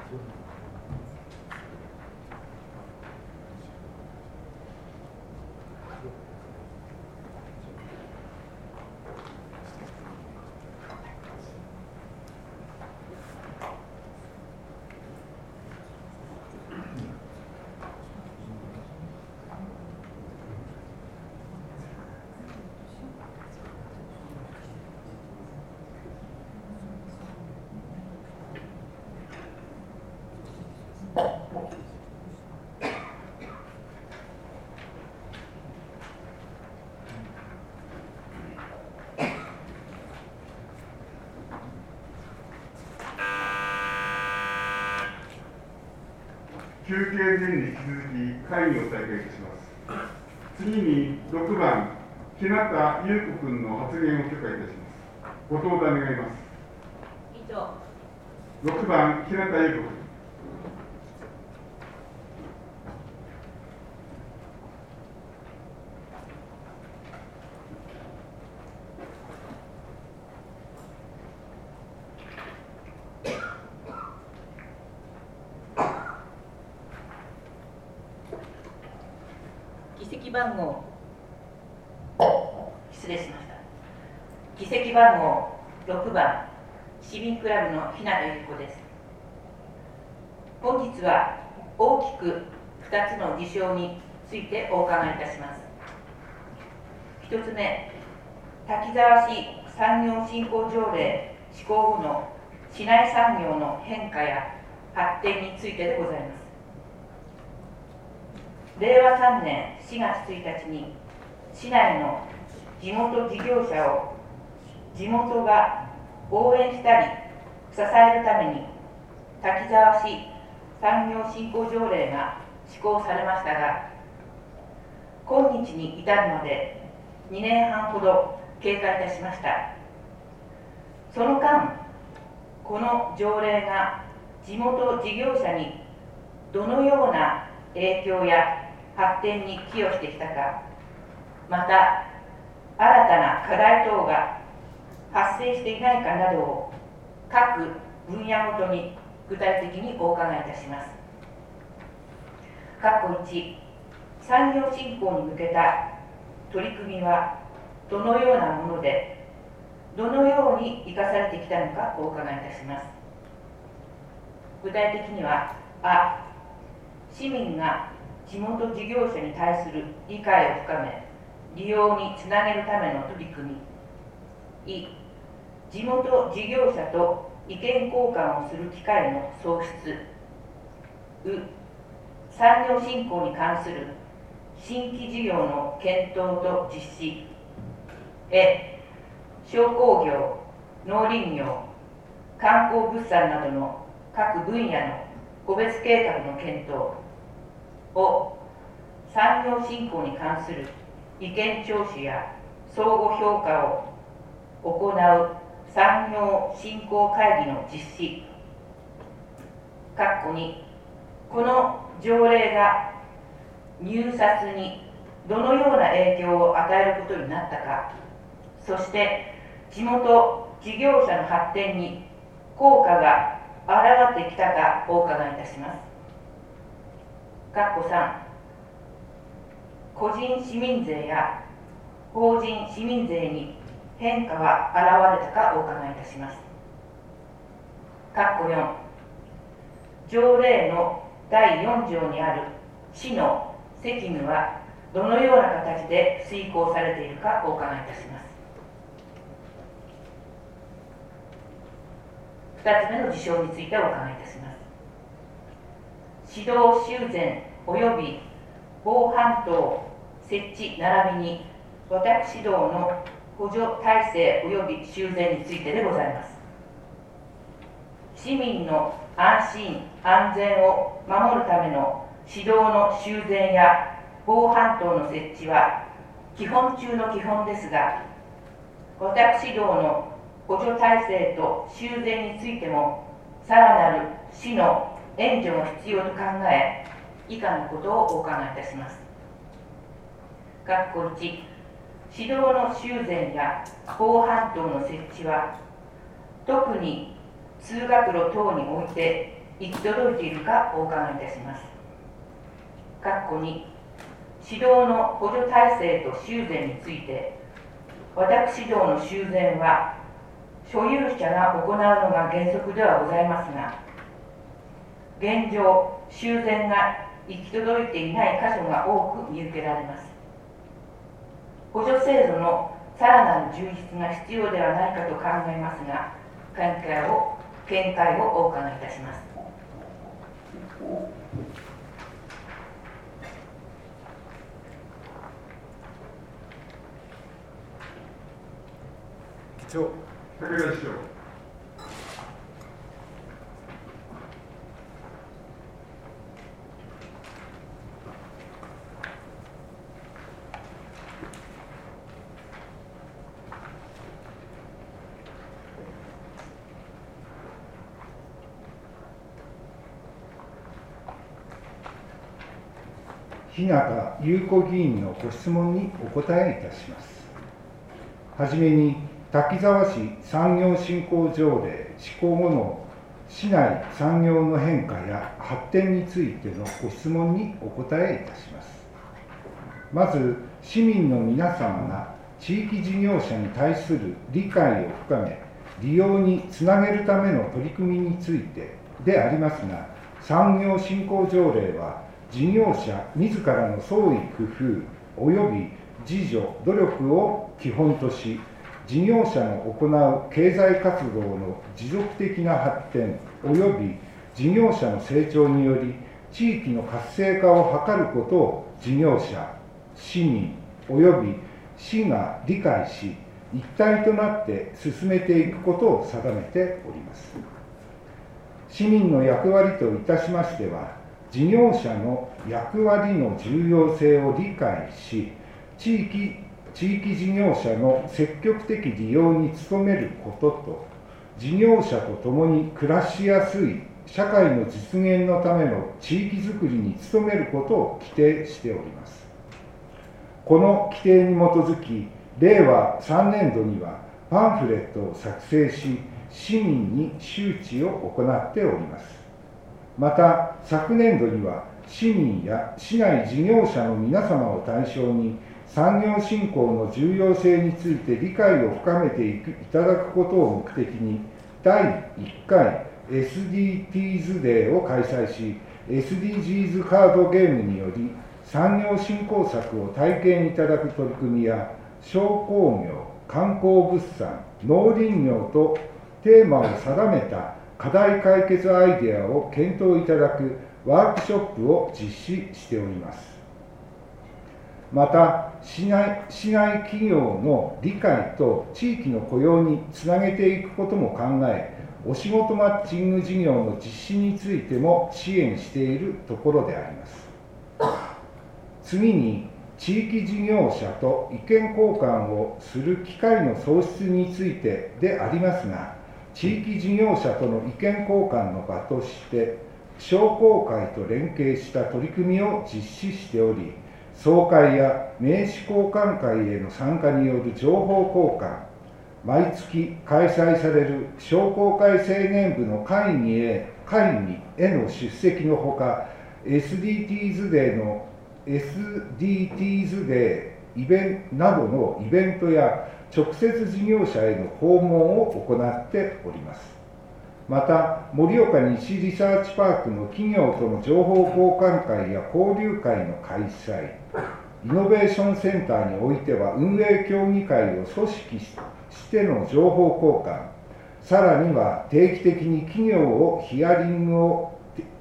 休憩前に引き続き会議を再開いたします。次に6番、日向優子君の発言を許可いたします。ご登壇願います。 以上。 6番、日向優子君。 議席番号、失礼しました。議席番号6番、市民クラブの日向由子です。本日は大きく2つの事象についてお伺いいたします。1つ目、滝沢市産業振興条例施行後の市内産業の変化や発展についてでございます。令和3年4月1日に市内の地元事業者を地元が応援したり支えるために滝沢市産業振興条例が施行されましたが、今日に至るまで2年半ほど経過いたしました。その間、この条例が地元事業者にどのような影響や発展に寄与してきたか、また新たな課題等が発生していないかなどを各分野ごとに具体的にお伺いいたします。1、産業振興に向けた取り組みはどのようなもので、どのように生かされてきたのかお伺いいたします。具体的には、市民が地元事業者に対する理解を深め、利用につなげるための取り組み。地元事業者と意見交換をする機会の創出。産業振興に関する新規事業の検討と実施。商工業、農林業、観光物産などの各分野の個別計画の検討。産業振興に関する意見聴取や相互評価を行う産業振興会議の実施。2、この条例が入札にどのような影響を与えることになったか、そして地元事業者の発展に効果が現れてきたかお伺いいたします。3、個人市民税や法人市民税に変化は現れたかお伺いいたします。4、条例の第4条にある市の責務はどのような形で遂行されているかお伺いいたします。2つ目の事象についてお伺いいたします。指導修繕及び防犯灯設置並びに私どもの補助体制及び修繕についてでございます。市民の安心安全を守るための指導の修繕や防犯灯の設置は基本中の基本ですが、私どもの補助体制と修繕についてもさらなる市の援助が必要と考え、以下のことをお伺いいたします。1、指導の修繕や防犯灯の設置は特に通学路等において行き届いているかお伺いいたします。括弧に、指導の補助体制と修繕について、私どもの修繕は所有者が行うのが原則ではございますが、現状、修繕が行き届いていない箇所が多く見受けられます。補助制度のさらなる充実が必要ではないかと考えますが、見解をお伺いいたします。 議長、武田市長。 日向優子議員のご質問にお答えいたします。はじめに、滝沢市産業振興条例施行後の市内産業の変化や発展についてのご質問にお答えいたします。まず、市民の皆様が地域事業者に対する理解を深め、利用につなげるための取り組みについてでありますが、産業振興条例は、事業者自らの創意工夫及び自助努力を基本とし、事業者の行う経済活動の持続的な発展及び事業者の成長により地域の活性化を図ることを事業者、市民及び市が理解し、一体となって進めていくことを定めております。市民の役割といたしましては、事業者の役割の重要性を理解し、地域事業者の積極的利用に努めることと、事業者と共に暮らしやすい社会の実現のための地域づくりに努めることを規定しております。この規定に基づき、令和3年度にはパンフレットを作成し、市民に周知を行っております。また、昨年度には市民や市内事業者の皆様を対象に、産業振興の重要性について理解を深めていただくことを目的に、第1回 SDGs デーを開催し、SDGs カードゲームにより、産業振興策を体験いただく取り組みや、商工業、観光物産、農林業とテーマを定めた課題解決アイデアを検討いただくワークショップを実施しております。また、市内企業の理解と地域の雇用につなげていくことも考え、お仕事マッチング事業の実施についても支援しているところであります。次に、地域事業者と意見交換をする機会の創出についてでありますが、地域事業者との意見交換の場として、商工会と連携した取り組みを実施しており、総会や名刺交換会への参加による情報交換、毎月開催される商工会青年部の会議への出席のほか、SDGs デーなどのイベントや直接事業者への訪問を行っております。また、盛岡西リサーチパークの企業との情報交換会や交流会の開催、イノベーションセンターにおいては運営協議会を組織しての情報交換、さらには定期的に企業ヒアリングを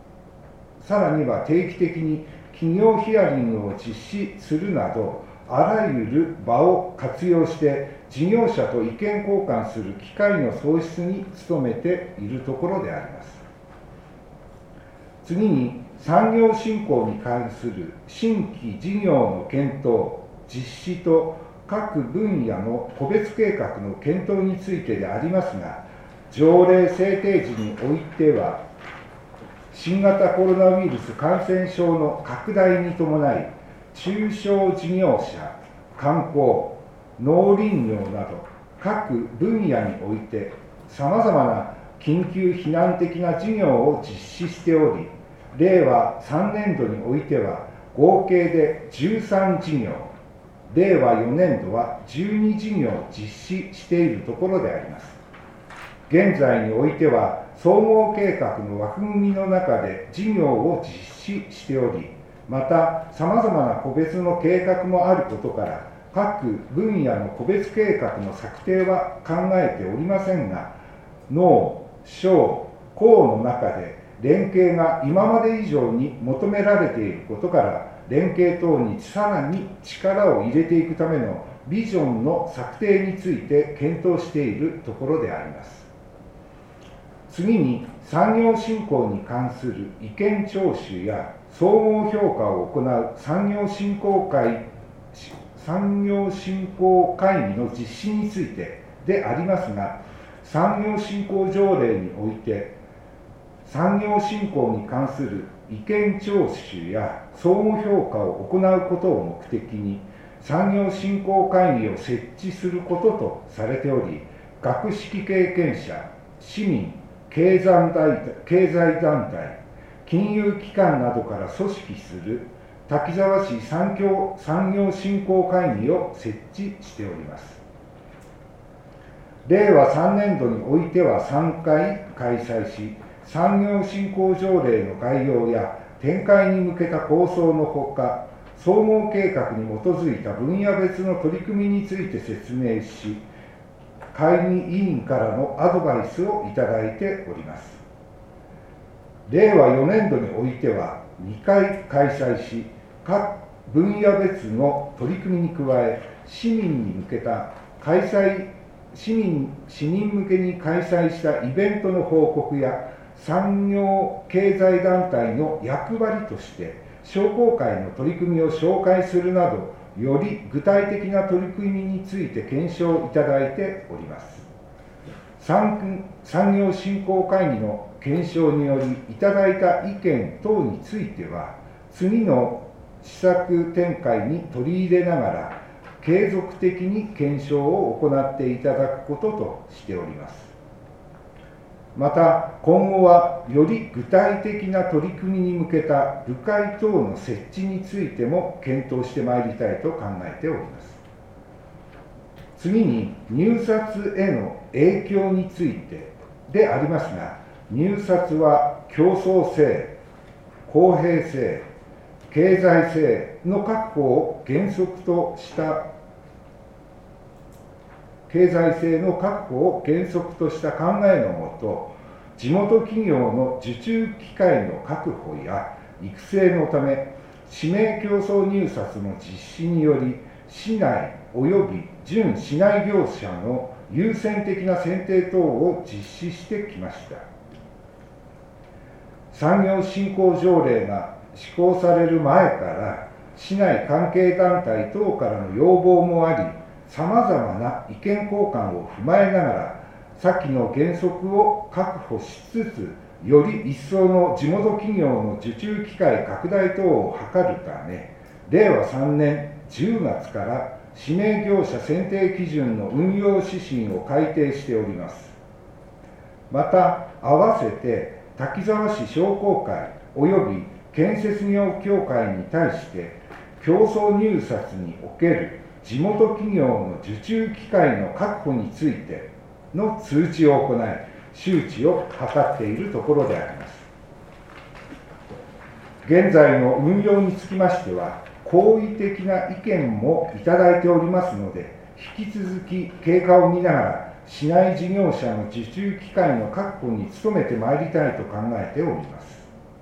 実施するなど、あらゆる場を活用して事業者と意見交換する機会の創出に努めているところであります。次に、産業振興に関する新規事業の検討、実施と各分野の個別計画の検討についてでありますが、条例制定時においては、新型コロナウイルス感染症の拡大に伴い、中小事業者、観光、農林業など各分野においてさまざまな緊急避難的な事業を実施しており、令和3年度においては合計で13事業、令和4年度は12事業実施しているところであります。現在においては総合計画の枠組みの中で事業を実施しており、またさまざまな個別の計画もあることから、各分野の個別計画の策定は考えておりませんが、農、商、工の中で連携が今まで以上に求められていることから、連携等にさらに力を入れていくためのビジョンの策定について検討しているところであります。次に、産業振興に関する意見聴取や総合評価を行う産業振興会議の実施についてでありますが、産業振興条例において、産業振興に関する意見聴取や相互評価を行うことを目的に、産業振興会議を設置することとされており、学識経験者、市民、経済団体、金融機関などから組織する滝沢市産業振興会議を設置しております。令和3年度においては3回開催し、産業振興条例の概要や展開に向けた構想のほか、総合計画に基づいた分野別の取り組みについて説明し、会議委員からのアドバイスをいただいております。令和4年度においては2回開催し、各分野別の取り組みに加え、市民向けに開催したイベントの報告や、産業経済団体の役割として商工会の取り組みを紹介するなど、より具体的な取り組みについて検証いただいております。産業振興会議の検証によりいただいた意見等については、次の施策展開に取り入れながら継続的に検証を行っていただくこととしております。また今後はより具体的な取り組みに向けた部会等の設置についても検討してまいりたいと考えております。次に入札への影響についてでありますが、入札は競争性、公平性、経済性の確保を原則とした考えのもと、地元企業の受注機会の確保や育成のため、指名競争入札の実施により、市内及び準市内業者の優先的な選定等を実施してきました。産業振興条例が施行される前から、市内関係団体等からの要望もあり、さまざまな意見交換を踏まえながら、先の原則を確保しつつ、より一層の地元企業の受注機会拡大等を図るため、令和3年10月から指名業者選定基準の運用指針を改定しております。また、併せて滝沢市商工会及び建設業協会に対して、競争入札における地元企業の受注機会の確保についての通知を行い、周知を図っているところであります。現在の運用につきましては、好意的な意見もいただいておりますので、引き続き経過を見ながら、市内事業者の受注機会の確保に努めてまいりたいと考えております。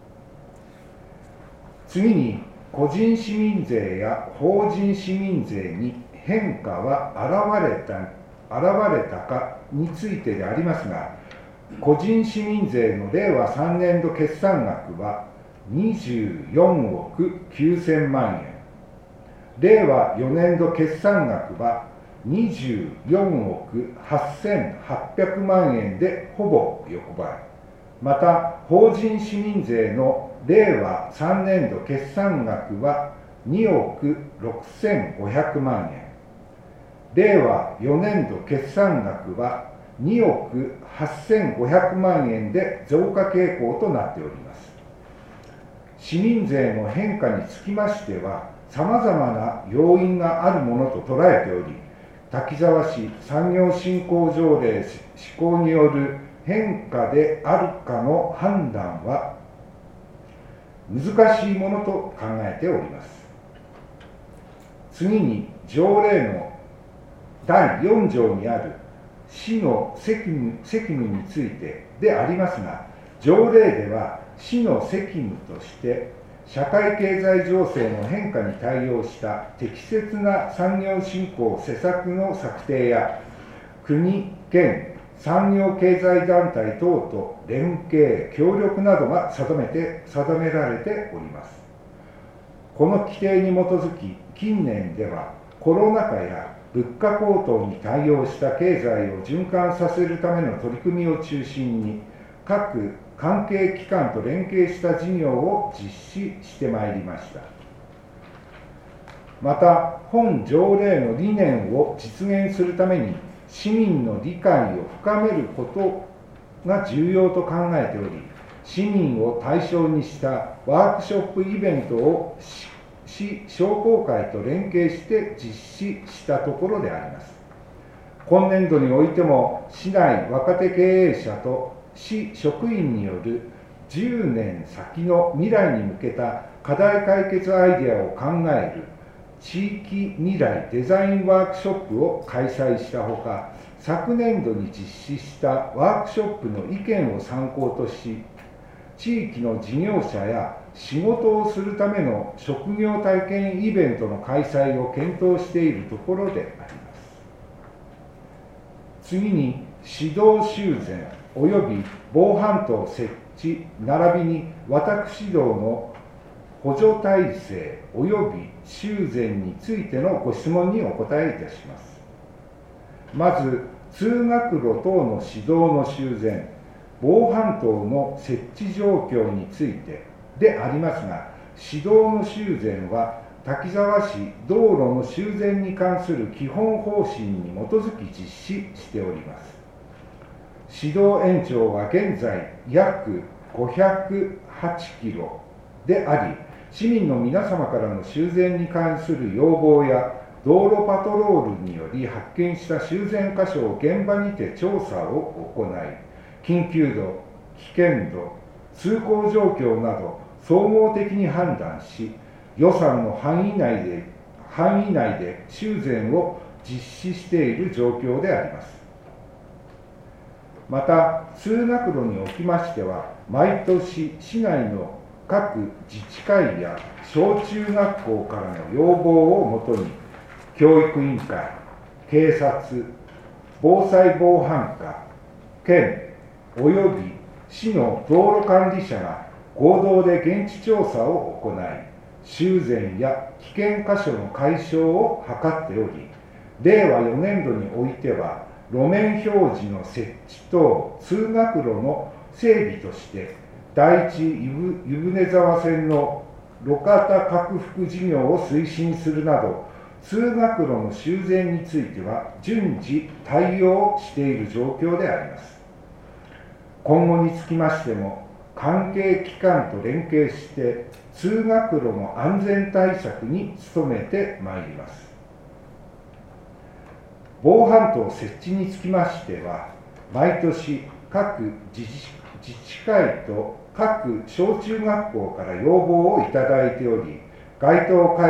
次に、個人市民税や法人市民税に変化は現れたかについてでありますが、個人市民税の令和3年度決算額は24億9000万円、令和4年度決算額は24億8800万円でほぼ横ばい。また、法人市民税の令和3年度決算額は2億6500万円、令和4年度決算額は 2億8500万円で増加傾向となっております。市民税の変化につきましては、さまざまな要因があるものと捉えており、滝沢市産業振興条例施行による変化であるかの判断は難しいものと考えております。次に、条例の第4条にある市の責務についてでありますが、条例では市の責務として社会経済情勢の変化に対応した適切な産業振興施策の策定や、国、県、産業経済団体等と連携、協力などが定められております。この規定に基づき、近年ではコロナ禍や物価高騰に対応した経済を循環させるための取り組みを中心に、各関係機関と連携した事業を実施してまいりました。また、本条例の理念を実現するために、市民の理解を深めることが重要と考えており、市民を対象にしたワークショップイベントを市商工会と連携して実施したところであります。今年度においても、市内若手経営者と市職員による10年先の未来に向けた課題解決アイデアを考える地域未来デザインワークショップを開催したほか、昨年度に実施したワークショップの意見を参考とし、地域の事業者や仕事をするための職業体験イベントの開催を検討しているところであります。次に、指導修繕および防犯灯設置並びに私どの補助体制および修繕についてのご質問にお答えいたします。まず、通学路等の指導の修繕、防犯灯の設置状況についてでありますが、指導の修繕は滝沢市道路の修繕に関する基本方針に基づき実施しております。指導延長は現在約508キロであり、市民の皆様からの修繕に関する要望や道路パトロールにより発見した修繕箇所を現場にて調査を行い、緊急度、危険度、通行状況など総合的に判断し、予算の範囲内で修繕を実施している状況であります。また、通学路におきましては、毎年市内の各自治会や小中学校からの要望をもとに、教育委員会、警察、防災防犯課、県および市の道路管理者が合同で現地調査を行い、修繕や危険箇所の解消を図っており、令和4年度においては、路面表示の設置と通学路の整備として、第一湯船沢線の路肩拡幅事業を推進するなど、通学路の修繕については順次対応している状況であります。今後につきましても、関係機関と連携して通学路の安全対策に努めてまいります。防犯灯設置につきましては、毎年各自治会と各小中学校から要望をいただいており、該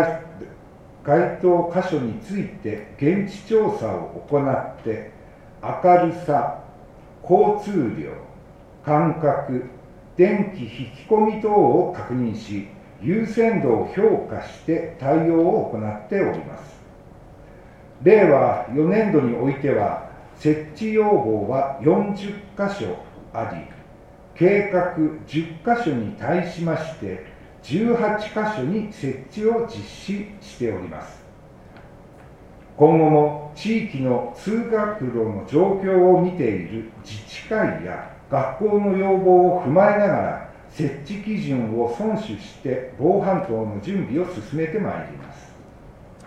当箇所について現地調査を行って、明るさ、交通量、間隔、電気引き込み等を確認し、優先度を評価して対応を行っております。令和4年度においては、設置要望は40箇所あり、計画10箇所に対しまして、18箇所に設置を実施しております。今後も地域の通学路の状況を見ている自治会や学校の要望を踏まえながら、設置基準を遵守して防犯灯の準備を進めてまいります。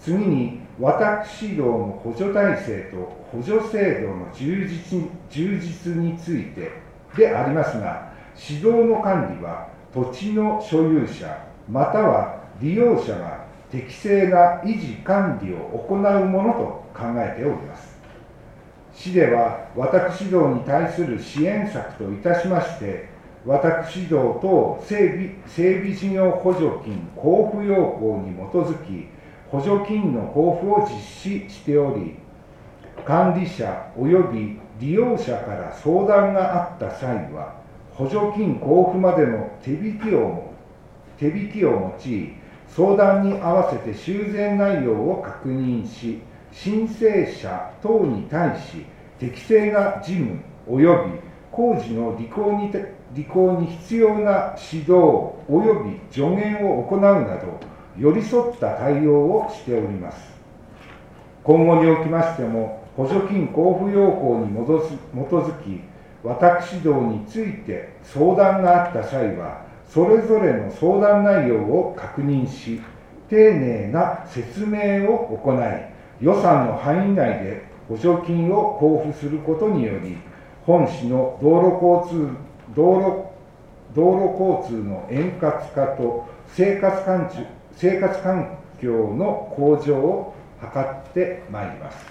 次に私どの補助体制と補助制度の充実についてでありますが、指導の管理は土地の所有者または利用者が適正な維持管理を行うものと考えております。市では私どに対する支援策といたしまして、私ど等整備事業補助金交付要項に基づき、補助金の交付を実施しており、管理者及び利用者から相談があった際は、補助金交付までの手引きを用い、相談に合わせて修繕内容を確認し、申請者等に対し適正な事務及び工事の履行に必要な指導及び助言を行うなど、寄り添った対応をしております。今後におきましても、補助金交付要項に基づき、私どについて相談があった際は、それぞれの相談内容を確認し、丁寧な説明を行い、予算の範囲内で補助金を交付することにより、本市の道路交通の円滑化と生活環境の向上を図ってまいります。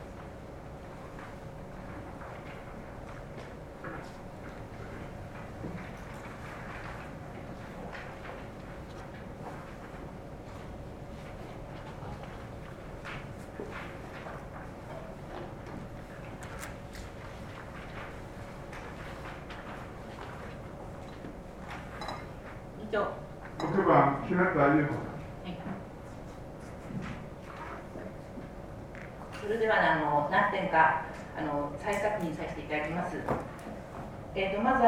6番、日向優子さん。 それでは何点か再確認させていただきます。まず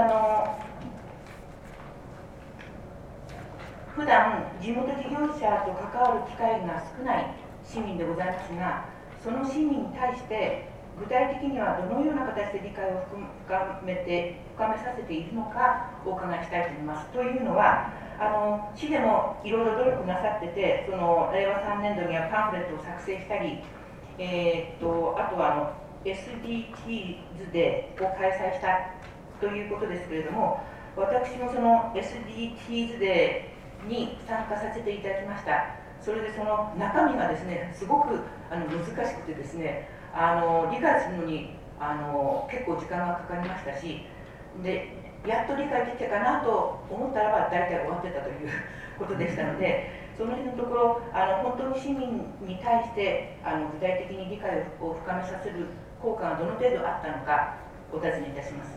普段地元事業者と関わる機会が少ない市民でございますが、その市民に対して具体的にはどのような形で理解を深めさせているのかお伺いしたいと思います。というのは、市でもいろいろ努力なさってて、令和3年度にはパンフレットを作成したり、あとはSDGs デーを開催したということですけれども、私もその SDGs デーに参加させていただきました。それでその中身がですね、すごく難しくてですね、理解するのに結構時間がかかりましたし、でやっと理解できたかなと思ったらば大体終わってたということでしたので、その辺のところ本当に市民に対して具体的に理解を深めさせる効果がどの程度あったのかお尋ねいたします。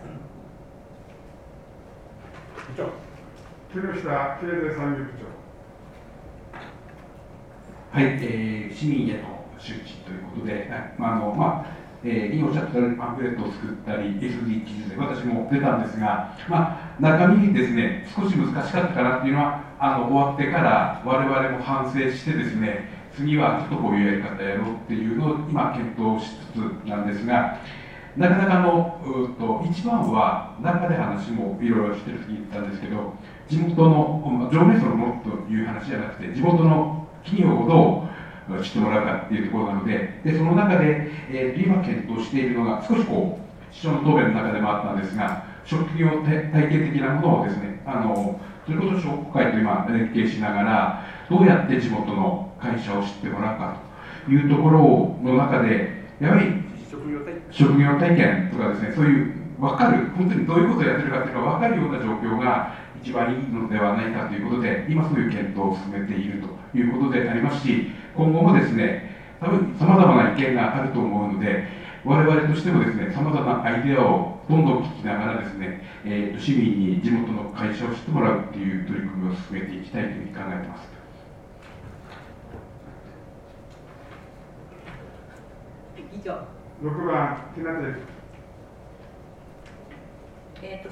木下経済産業部長。 はい、市民への周知ということで、今おっしゃったようにパンフレットを作ったり SDGs で私も出たんですが、中身ですね、少し難しかったかなっていうのは終わってから我々も反省してですね、次はちょっとこういうやり方やろうっていうのを今検討しつつなんですが、なかなか一番は中で話もいろいろしてる時に言ったんですけど、地元の上名層のものという話じゃなくて、地元の企業をどう知ってもらうかっていうところなので、その中で、今検討しているのが少し市長の答弁の中でもあったんですが、職業体系的なものをですね、それこそ商工会と今連携しながら、どうやって地元の会社を知ってもらうかというところの中で、やはり職業体験とかですね、そういう分かる、本当にどういうことをやってるかっていうのが分かるような状況が一番いいのではないかということで、今そういう検討を進めているということでありますし、今後もですね、多分さまざまな意見があると思うので、我々としてもですね、さまざまなアイデアをどんどん聞きながらですね、市民に地元の会社を知ってもらうっていう取り組みを進めていきたいというふうに考えています。 以上。 6番、木下です。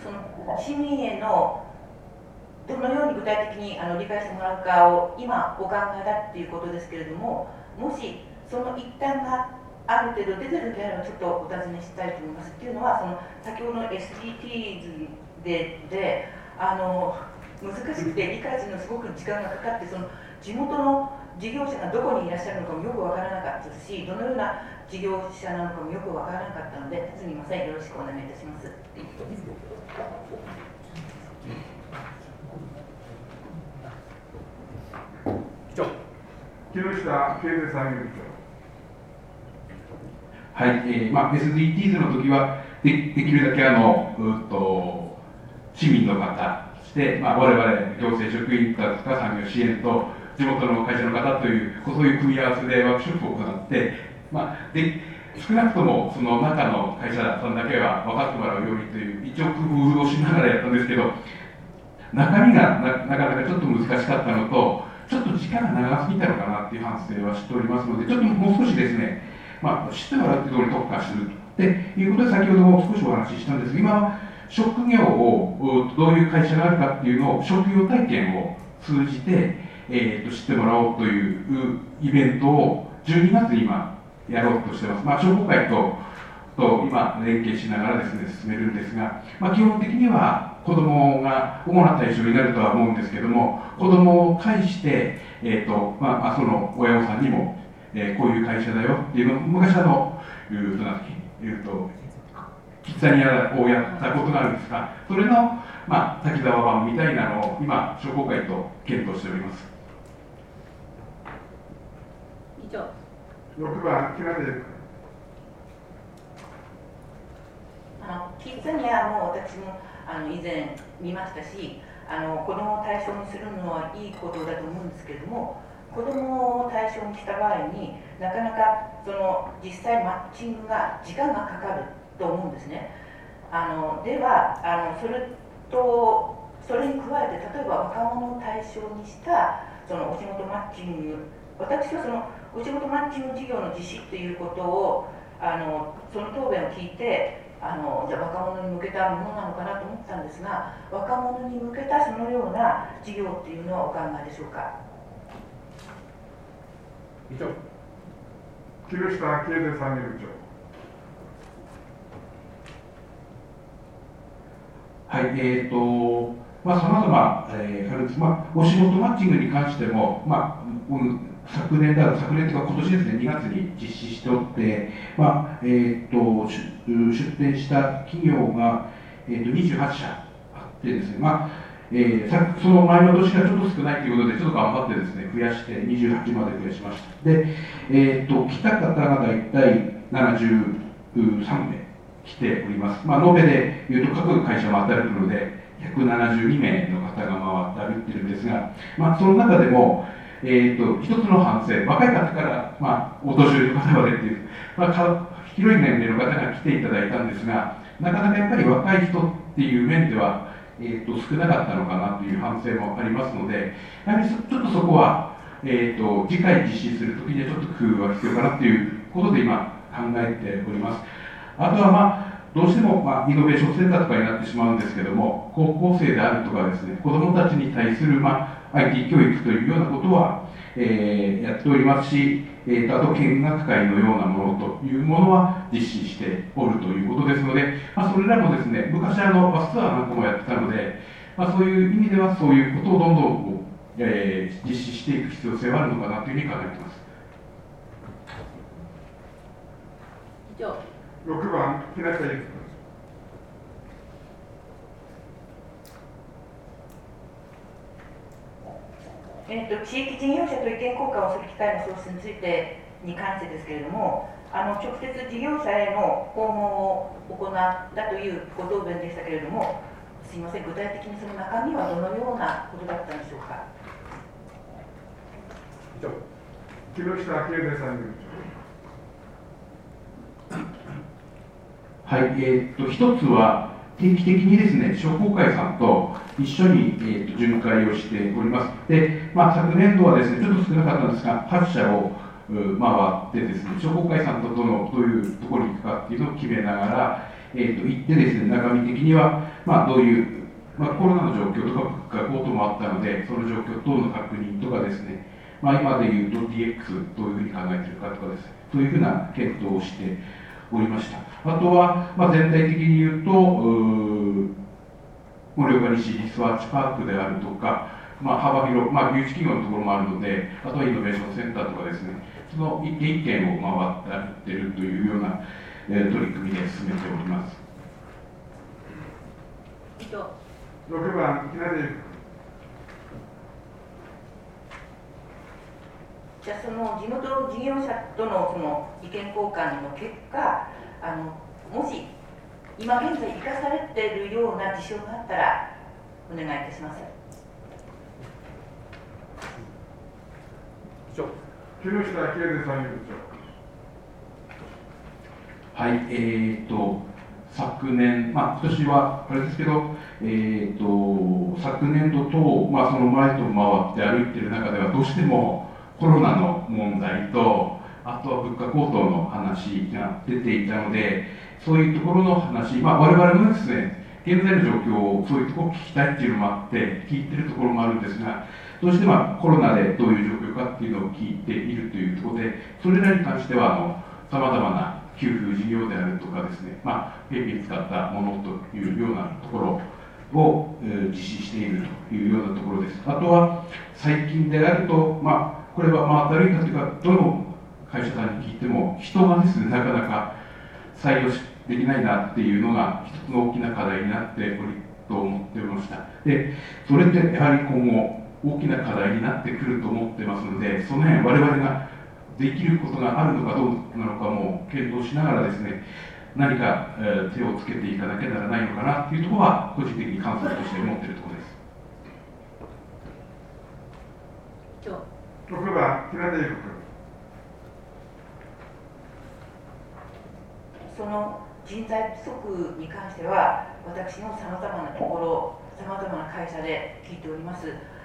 その市民へのどのように具体的に理解してもらうかを今お考えだっていうことですけれども、もしその一端がある程度出てる時あればちょっとお尋ねしたいと思います。っていうのは、その先ほどの SDGs で難しくて理解するのすごく時間がかかって、その地元の事業者がどこにいらっしゃるのかもよくわからなかったし、どのような事業者なのかもよくわからなかったので、すみません、よろしくお願いいたします。 木下経済産業部長。 はい、SDGs の時はできるだけ市民の方、そして、我々行政職員とか産業支援と地元の会社の方というそういう組み合わせでワークショップを行って、で少なくともその中の会社さんだけは分かってもらうようにという一応工夫をしながらやったんですけど、中身がなかなかちょっと難しかったのと、ちょっと時間が長すぎたのかなっていう反省はしておりますので、ちょっともう少しですね、知ってもらうというところに特化するっていうことで、先ほども少しお話ししたんですが、今は職業をどういう会社があるかっていうのを職業体験を通じて、知ってもらおうというイベントを12月に今やろうとしています。商工会と今連携しながらですね進めるんですが、基本的には子どもが主な対象になるとは思うんですけども、子どもを介して、その親御さんにも、こういう会社だよっていうのを昔キッザニアをやったことがあるんですが、それの、滝沢版みたいなのを今商工会と検討しております。 以上。 6番木下優キッザニアも私も以前見ましたし、子どもを対象にするのはいいことだと思うんですけれども、子どもを対象にした場合になかなかその実際マッチングが時間がかかると思うんですね。ではそれに加えて、例えば若者を対象にしたそのお仕事マッチング、私はそのお仕事マッチング事業の実施ということをその答弁を聞いてじゃあ若者に向けたものなのかなと思ったんですが、若者に向けたそのような事業っていうのはお考えでしょうか。 木下経済産業部長。 はい、さまざまあるんです。お仕事マッチングに関しても、昨年というか今年ですね、2月に実施しておって、出展した企業が、28社あってですね、その前の年がちょっと少ないということで、ちょっと頑張ってですね、増やして28まで増やしました。で、来た方が大体73名来ております。延べでいうと各会社も当たるので、172名の方が回って歩いてるんですが、その中でも、一つの反省、若い方から、お年寄りの方までっていう、広い年齢の方が来ていただいたんですが、なかなかやっぱり若い人っていう面では、少なかったのかなという反省もありますので、やはりちょっとそこは、次回実施するときにはちょっと工夫は必要かなということで今考えております。あとはどうしても、イノベーションセンターとかになってしまうんですけども、高校生であるとかですね、子どもたちに対する、IT 教育というようなことは、やっておりますし、あと見学会のようなものというものは実施しておるということですので、それらもですね、昔バスツアーなんかもやってたので、そういう意味ではそういうことをどんどん実施していく必要性はあるのかなというふうに考えています。 以上。 6番木下優君。 地域事業者と意見交換をする機会の創出についてに関してですけれども、直接事業者への訪問を行ったというご答弁でしたけれども、すみません、具体的にその中身はどのようなことだったんでしょうか。 木下経済産業部長。はい、一つは定期的にですね、商工会さんと一緒に、巡回をしております。で、昨年度はですね、ちょっと少なかったんですが、8社を回ってですね、商工会さんとどういうところに行くかっていうのを決めながら、行ってですね、中身的には、どういう、コロナの状況とか物価高騰もあったので、その状況等の確認とかですね、今でいうと DX どういうふうに考えているかとかですね、そういうふうな検討をしておりました。あとは、全体的に言うと、 盛岡西リサーチパークであるとか、幅広、有識企業のところもあるので、あとはイノベーションセンターとかですね、その一軒一軒を回っているというような、取り組みで進めております。 6番、木名出じゃあその地元の事業者とのその意見交換の結果、もし今現在生かされているような事象があったらお願いいたします。 木下経済産業部長。 はい、昨年、今年はあれですけど、昨年度と、その前と回って歩いている中では、どうしてもコロナの問題と、あとは物価高騰の話が出ていたので、そういうところの話、我々もですね、現在の状況をそういうところを聞きたいっていうのもあって、聞いてるところもあるんですが、どうしてコロナでどういう状況かっていうのを聞いているというところで、それらに関しては、さまざまな給付事業であるとかですね、PayPayに使ったものというようなところを、実施しているというようなところです。あとは、最近であると、これは当たりかというか、どの会社さんに聞いても、人がですね、なかなか採用できないなっていうのが、一つの大きな課題になっておりと思っておりました。で、それってやはり今後、大きな課題になってくると思ってますので、その辺、我々ができることがあるのかどうなのかも検討しながらですね、何か、手をつけていかなきゃならないのかなというところは、個人的に感想として思っているところです。 6番、木名出君。 その人材不足に関しては、私もさまざまなところ、さまざまな会社で聞いております。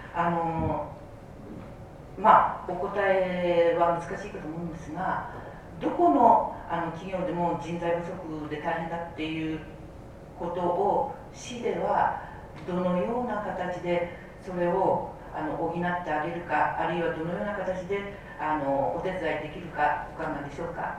お答えは難しいかと思うんですが、どこの企業でも人材不足で大変だっていうことを市ではどのような形でそれを補ってあげるか、あるいはどのような形でお手伝いできるかお考えでしょうか。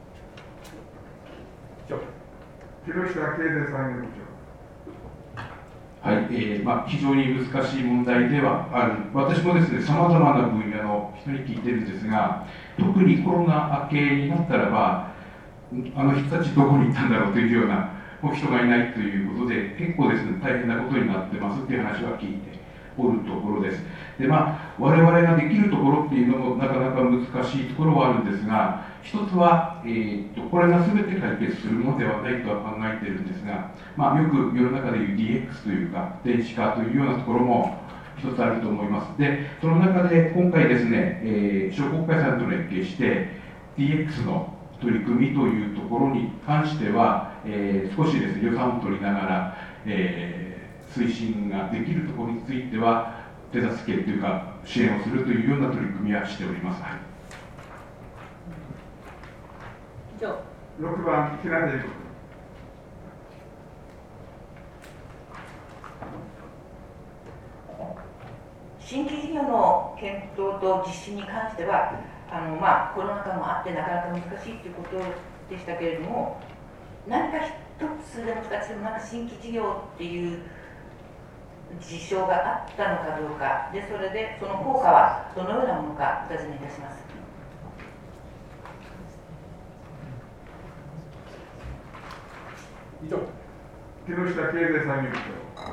木下経済産業部長。 はい、非常に難しい問題ではある。私もですね、さまざまな分野の人に聞いてるんですが、特にコロナ明けになったらば、あの人たちどこに行ったんだろうというような、もう人がいないということで、結構ですね、大変なことになってますっていう話は聞いておるところです。で、我々ができるところっていうのもなかなか難しいところはあるんですが、一つは、これが全て解決するものではないとは考えているんですが、よく世の中でいう DX というか、電子化というようなところも一つあると思います。で、その中で今回ですね、商工会さんと連携して、DX の取り組みというところに関しては、少しですね、予算を取りながら、推進ができるところについては、手助けというか、支援をするというような取り組みはしております。はい、 6番、木名出君。 新規事業の検討と実施に関しては、コロナ禍もあってなかなか難しいということでしたけれども、何か一つでも二つでも新規事業っていう事象があったのかどうかで、それでその効果はどのようなものかお尋ねいたします。 木下経済産業部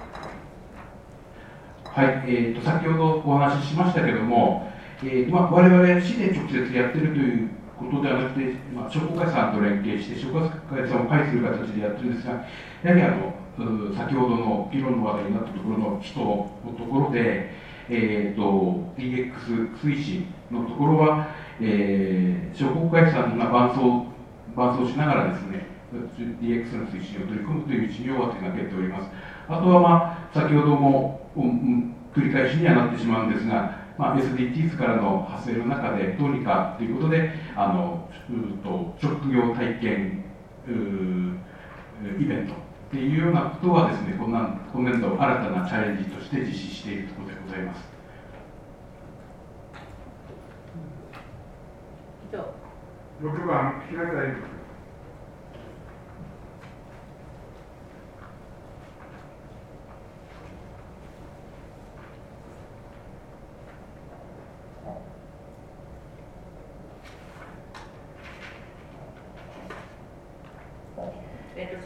長。 はい、先ほどお話ししましたけれども、我々市で直接やっているということではなくて、商工会さんと連携して、商工会さんを介する形でやってるんですが、やはり先ほどの議論の話題になったところの人のところで、DX 推進のところは、商工会さんが伴走しながらですね、DX の推進を取り組むという事業は手がけております。あとは、先ほども、繰り返しにはなってしまうんですが、SDGs からの派生の中でどうにかということで、職業体験イベントっていうようなことはですね、今年度新たなチャレンジとして実施しているところでございます。 6番、木下英君。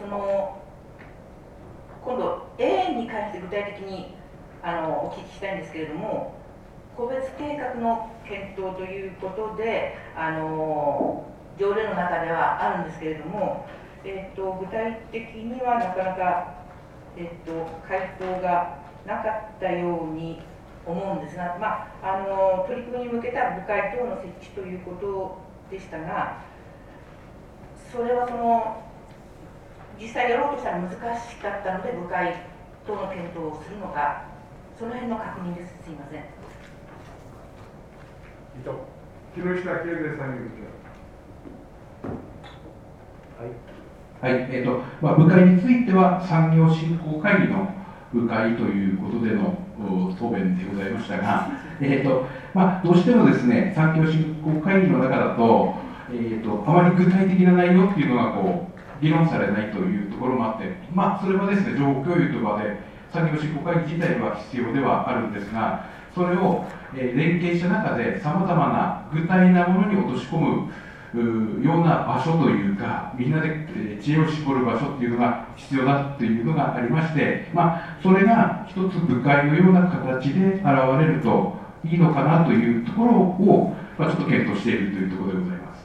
今度 A に関して具体的にお聞きしたいんですけれども、個別計画の検討ということで条例の中ではあるんですけれども、具体的にはなかなか、回答がなかったように思うんですが、取り組みに向けた部会等の設置ということでしたが、それは実際やろうとしたら難しかったので部会等の検討をするのか、その辺の確認です。すいません。 木下経済産業はい、部会については産業振興会議の部会ということでの答弁でございましたが、どうしてもですね、産業振興会議の中だと、あまり具体的な内容っていうのが議論されないというところもあって、それはですね、情報共有とかで産業振興会議自体は必要ではあるんですが、それを連携した中でさまざまな具体なものに落とし込むような場所というか、みんなで知恵を絞る場所っていうのが必要だというのがありまして、それが一つ部会のような形で現れるといいのかなというところを、ちょっと検討しているというところでございます。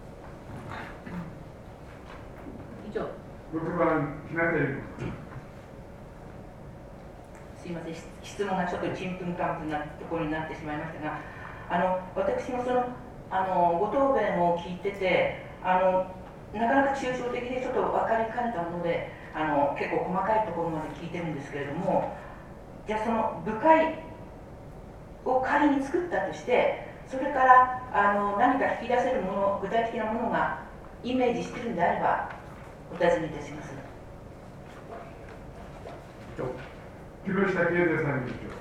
以上。 6番、日向由すいません、質問がちょっとちんぷんかんぷんなところになってしまいましたが、私もご答弁を聞いてて、なかなか抽象的でちょっと分かりかねたもので、結構細かいところまで聞いてるんですけれども、じゃあその部会を仮に作ったとして、それから何か引き出せるもの、具体的なものがイメージしてるんであればお尋ねいたします。 木下経済産業省。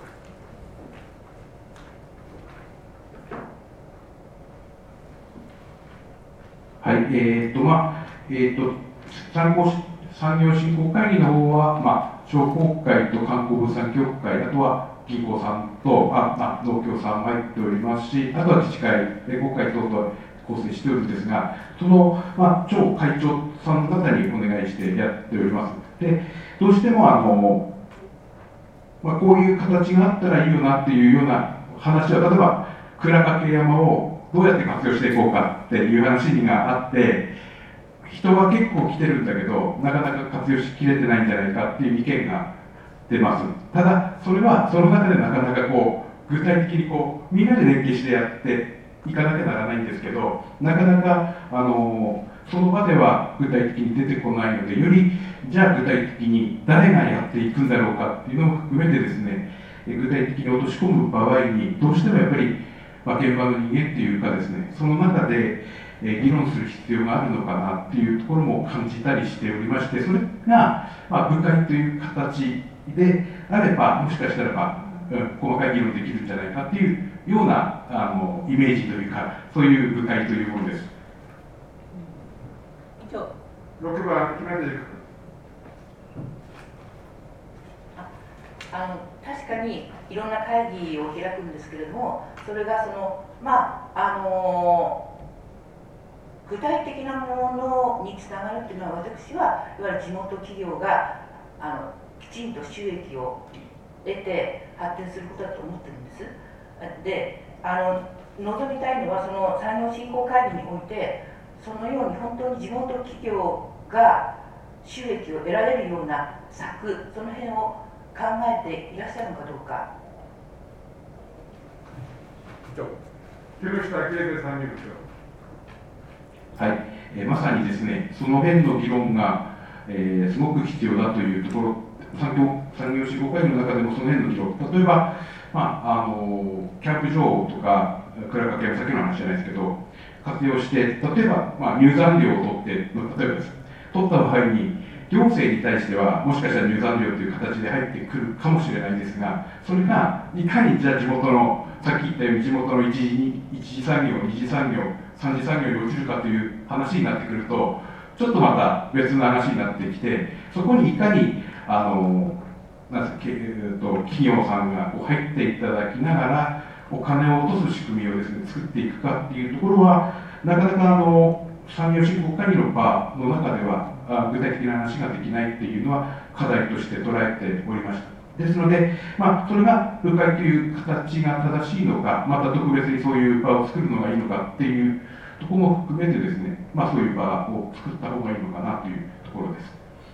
はい、産業振興会議の方は、商工会と観光物産協会、あとは銀行さんと農協さんも入っておりますし、あとは自治会、連合会等々構成しておるんですが、その、超会長さん方にお願いしてやっております。で、どうしてもこういう形があったらいいよなっていうような話は、例えば倉掛山をどうやって活用していこうかっていう話があって、人は結構来てるんだけど、なかなか活用しきれてないんじゃないかっていう意見が出ます。ただ、それはその中でなかなか具体的にみんなで連携してやっていかなきゃならないんですけど、なかなかその場では具体的に出てこないので、よりじゃあ具体的に誰がやっていくんだろうかっていうのを含めてですね、具体的に落とし込む場合にどうしてもやっぱり、現場の人間っていうかですね、その中で議論する必要があるのかなっていうところも感じたりしておりまして、それが、部会という形であれば、もしかしたら細かい議論できるんじゃないかっていうようなイメージというか、そういう部会というものです。 以上。 6番、木内由確かにいろんな会議を開くんですけれども、それが具体的なものにつながるっていうのは、私はいわゆる地元企業がきちんと収益を得て発展することだと思ってるんです。で、望みたいのはその産業振興会議において、そのように本当に地元企業が収益を得られるような策、その辺を考えていらっしゃるのかどうか。 木下経済産業省。 はい、まさにですね、その辺の議論が、すごく必要だというところ、産業振興会議の中でもその辺の議論、例えば、キャンプ場とか、倉掛山、さっきの話じゃないですけど、活用して、例えば、入山料を取って、例えばです、取った場合に、行政に対しては、もしかしたら入山料という形で入ってくるかもしれないんですが、それがいかにじゃあ地元の、さっき言ったように地元の一次産業、二次産業、三次産業に落ちるかという話になってくると、ちょっとまた別の話になってきて、そこにいかに企業さんが入っていただきながら、お金を落とす仕組みをですね、作っていくかっていうところは、なかなか産業振興会議の場の中では、 具体的な話ができないっていうのは課題として捉えておりました。ですので、それが部会という形が正しいのか、また特別にそういう場を作るのがいいのかっていうところも含めてですね、そういう場を作った方がいいのかなというところです。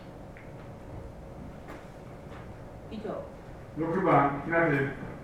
以上。 6番、木梨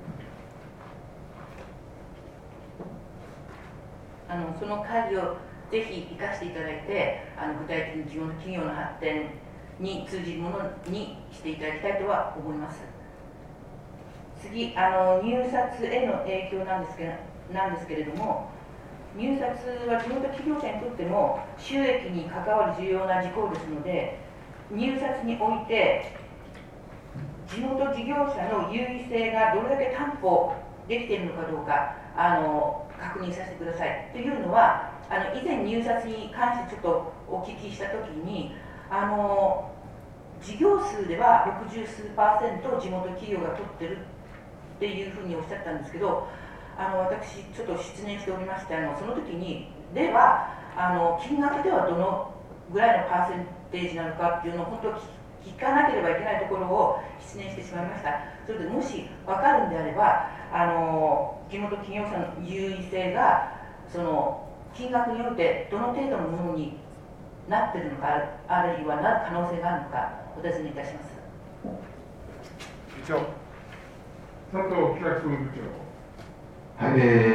その会議をぜひ生かしていただいて、具体的に自分の企業の発展に通じるものにしていただきたいとは思います。次、入札への影響なんですけれども、入札は地元企業者にとっても収益に関わる重要な事項ですので、入札において地元事業者の優位性がどれだけ担保できているのかどうか確認させてください。というのは、以前入札に関してちょっとお聞きしたときに、事業数では60数%地元企業が取ってるっていうふうにおっしゃったんですけど、私ちょっと失念しておりまして、その時にでは金額ではどのぐらいのパーセンテージなのかっていうのを本当聞かなければいけないところを失念してしまいました。それでもし分かるんであれば地元企業者の優位性がその金額においてどの程度のものになっているのか、あるいはなる可能性があるのかお尋ねいたします。 部長、佐藤企画総務部長。 はい、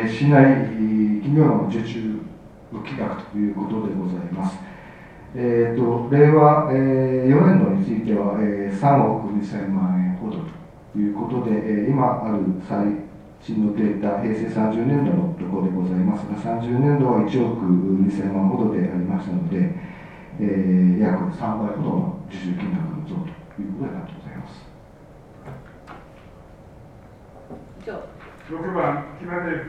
市内企業の受注企画ということでございます。令和、4年度については、3億2000万円ほどということで、今ある最新のデータ、平成30年度のところでございますが、30年度は1億2000万ほどでありましたので、約3倍ほどの受注金額の増ということになってございます。 以上。 6番、木梨君。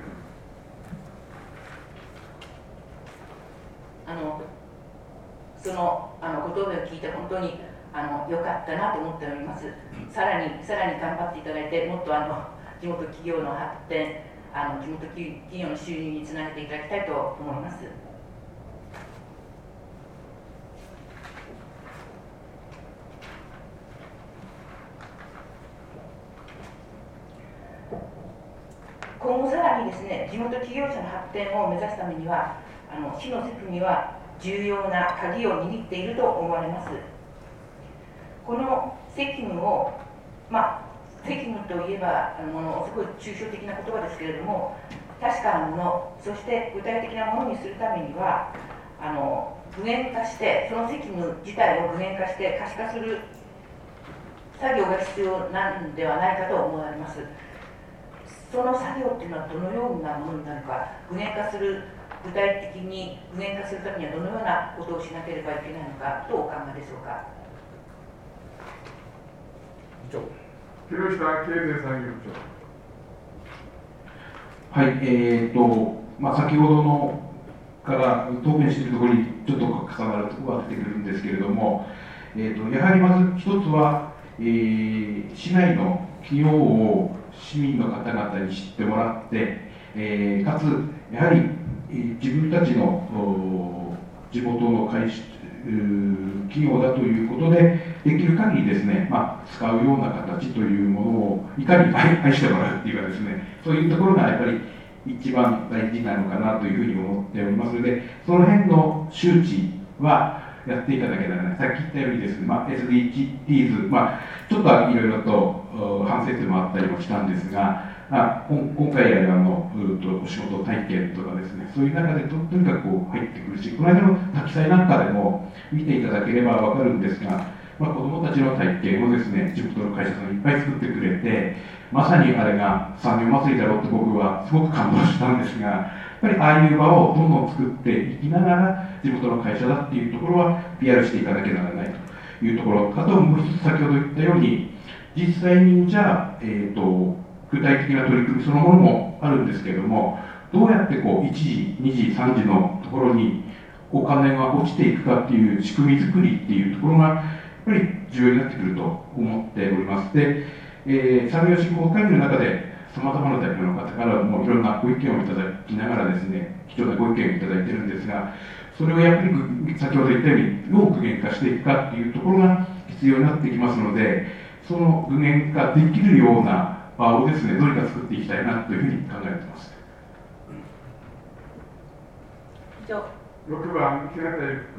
そのご答弁を聞いて本当に良かったなと思っております。さらに頑張っていただいて、もっと地元企業の発展、地元企業の収入につなげていただきたいと思います。今後さらにですね、地元企業者の発展を目指すためには、市の責務は重要な鍵を握っていると思われます。この責務を、責務といえばすごい抽象的な言葉ですけれども、確かなもの、そして具体的なものにするためには具現化して、その責務自体を具現化して可視化する作業が必要なんではないかと思われます。その作業っていうのはどのようなものになるか、具現化する、具体的に具現化するためにはどのようなことをしなければいけないのかとお考えでしょうか。 木下経済産業部長。 はい、先ほどのから答弁しているところにちょっと重なるところが出てくるんですけれども、やはりまず一つは、市内の企業を市民の方々に知ってもらって、かつやはり自分たちの地元の企業だということで、できる限りですね、使うような形というものをいかに愛してもらうっていうかですね、そういうところがやっぱり一番大事なのかなというふうに思っておりますので、その辺の周知はやっていかなきゃならない。さっき言ったようにですね、SDGs、ちょっといろいろと反省点もあったりもしたんですが、今回やるお仕事体験とかですね、そういう中でとにかく入ってくるし、この間の滝祭なんかでも見ていただければ分かるんですが、子どもたちの体験をですね、地元の会社さんいっぱい作ってくれて、まさにあれが産業祭りだろうって僕はすごく感動したんですが、やっぱりああいう場をどんどん作っていきながら、地元の会社だっていうところは PR していかなきゃならないというところ、あともう一つ先ほど言ったように、実際にじゃあ、具体的な取り組みそのものもあるんですけれども、どうやって1時、2時、3時のところにお金が落ちていくかっていう仕組み作りっていうところがやっぱり重要になってくると思っております。で、産業振興会議の中でさまざまな代表の方からもいろんなご意見をいただきながらですね、貴重なご意見をいただいているんですが、それをやっぱり先ほど言ったようにどう具現化していくかっていうところが必要になってきますので、その具現化できるような場をですね、どうにか作っていきたいなというふうに考えています。 以上。 6番、日向由紀君。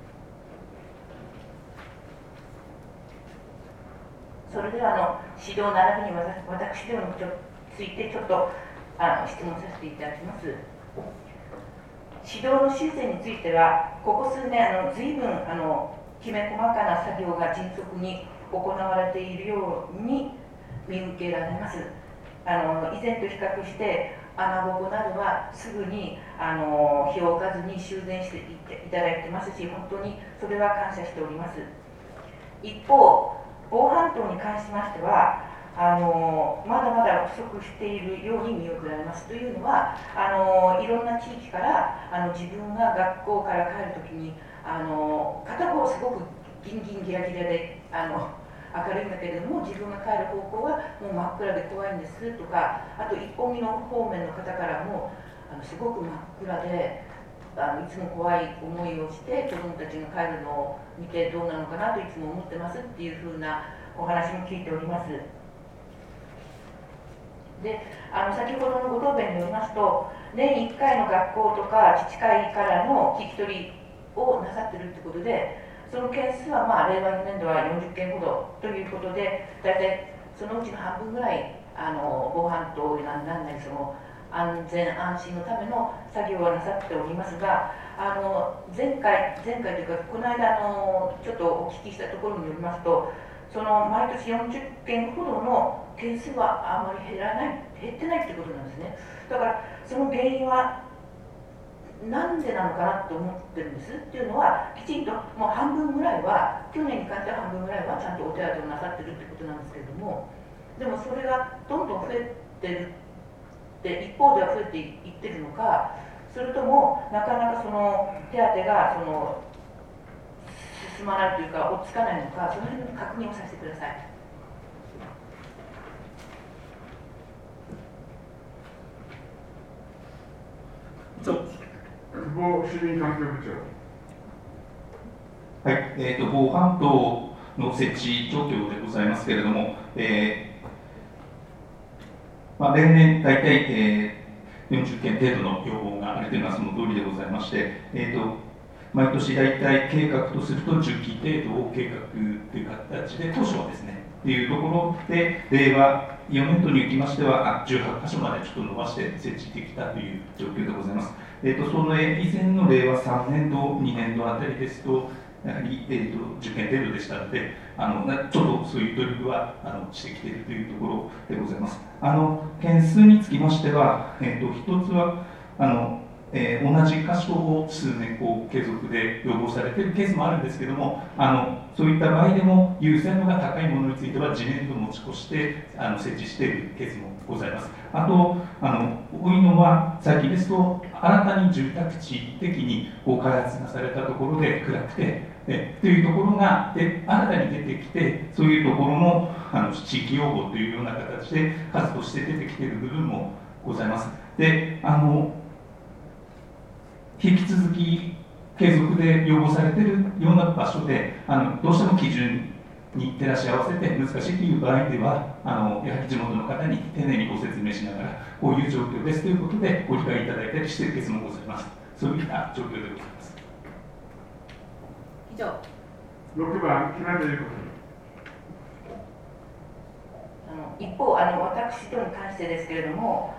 それでは指導並びに私どもについてちょっと質問させていただきます。指導の修正については、ここ数年随分きめ細かな作業が迅速に行われているように見受けられます。以前と比較して穴ぼこなどはすぐに火を置かずに修繕していただいてますし、本当にそれは感謝しております。一方、房半島に関しましてはまだまだ不足しているように見受けられます。というのは、いろんな地域から自分が学校から帰るときに片方すごくギンギンギラギラで明るいんだけれども、自分が帰る方向はもう真っ暗で怖いんですとか、あと一本木の方面の方からもすごく真っ暗でいつも怖い思いをして子どもたちが帰るのを見てどうなのかなといつも思ってますっていうふうなお話も聞いております。で先ほどのご答弁によりますと、年1回の学校とか自治会からの聞き取りをなさっているということで、その件数は令和4年度は40件ほどということで、大体そのうちの半分ぐらい防犯等なんなりその安全安心のための作業はなさっておりますが、前回というかこの間ちょっとお聞きしたところによりますと、その毎年40件ほどの件数はあまり減ってないということなんですね。だからその原因はなんでなのかなと思ってるんですっていうのは、きちんともう半分ぐらいは、去年に関しては半分ぐらいはちゃんとお手当てをなさってるってことなんですけれども、でもそれがどんどん増えてるって一方では増えていってるのか、それともなかなかその手当てが進まないというか追っつかないのか、その辺の確認をさせてください。 久保市民環境部長。 はい、防犯灯の設置状況でございますけれども、例年大体、40件程度の要望があるというのはその通りでございまして、毎年大体計画とすると10基程度を計画という形で、当初はですね、というところで、令和4年度におきましては、18箇所までちょっと伸ばして設置できたという状況でございます。その以前の令和3年度、2年度あたりですと、やはり、10件程度でしたので、ちょっとそういう努力はしてきているというところでございます。件数につきましては、一つは同じ箇所を数年継続で要望されているケースもあるんですけれども、そういった場合でも優先度が高いものについては次年度持ち越して設置しているケースもございます。あと多いのは、最近ですと新たに住宅地的に開発がされたところで暗くてというところが新たに出てきて、そういうところも地域要望というような形で数として出てきている部分もございます。で引き続き継続で要望されているような場所でどうしても基準に照らし合わせて難しいという場合ではやはり地元の方に丁寧にご説明しながらこういう状況ですということでご理解いただいたりしているケースもございます。そういった状況でございます。 以上。 6番、木村由子一方私とに関してですけれども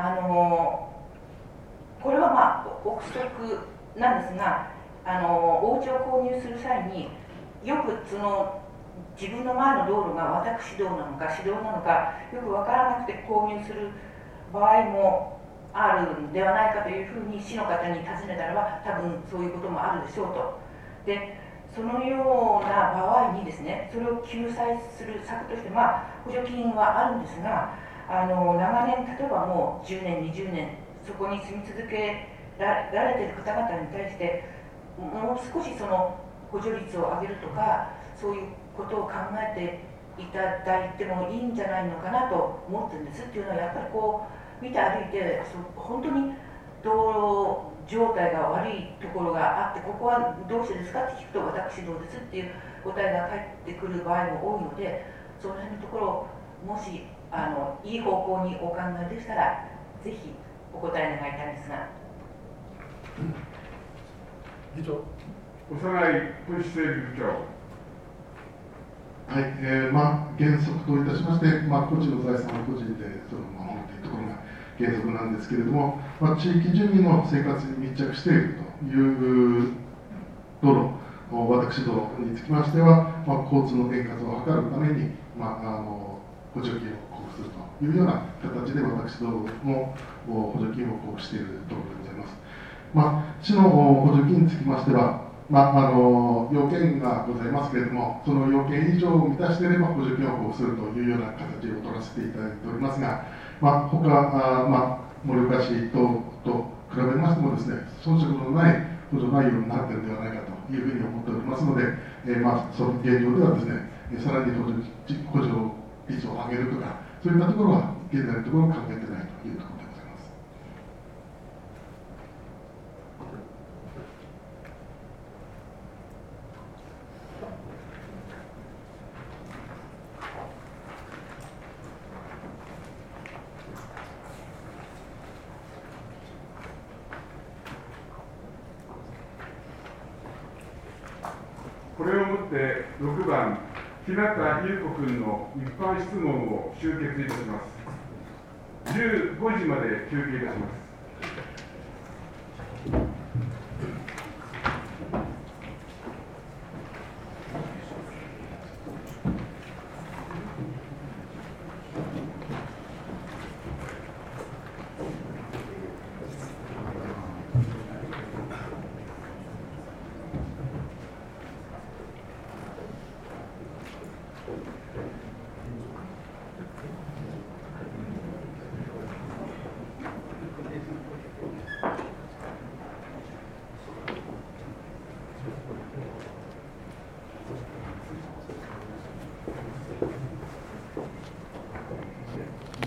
これは憶測なんですがお家を購入する際によく自分の前の道路が私道なのか私道なのかよく分からなくて購入する場合もあるんではないかというふうに市の方に尋ねたらば多分そういうこともあるでしょうと。でそのような場合にですね、それを救済する策として補助金はあるんですが長年例えばもう10年20年そこに住み続けられている方々に対してもう少しその補助率を上げるとかそういうことを考えていただいてもいいんじゃないのかなと思ってるんです。っていうのはやっぱりこう見て歩いて本当に道路状態が悪いところがあって、ここはどうしてですかって聞くと私どうですっていう答えが返ってくる場合も多いので、その辺のところもしいい方向にお考えでしたらぜひお答え願いたいんですが。 議長。 小山内都市整備部長。 はい、原則といたしまして、個人の財産を個人で守るというところが原則なんですけれども、地域住民の生活に密着しているという道路、私どもにつきましては、交通の円滑を図るために、補助金を交付するというような形で、私どもも補助金を交付しているところでございます。市の補助金につきましては、要件がございますけれども、その要件以上を満たしていれば補助金を交付するというような形を取らせていただいておりますが、他、盛岡市等と比べましてもですね、遜色のない補助内容になっているのではないかというふうに思っておりますので、その現状ではですね、さらに補助率を上げるとか、そういったところは現在のところ考えていないというところでございます。 これをもって6番、日向優子君の一般質問を終結いたします。15時まで休憩いたします。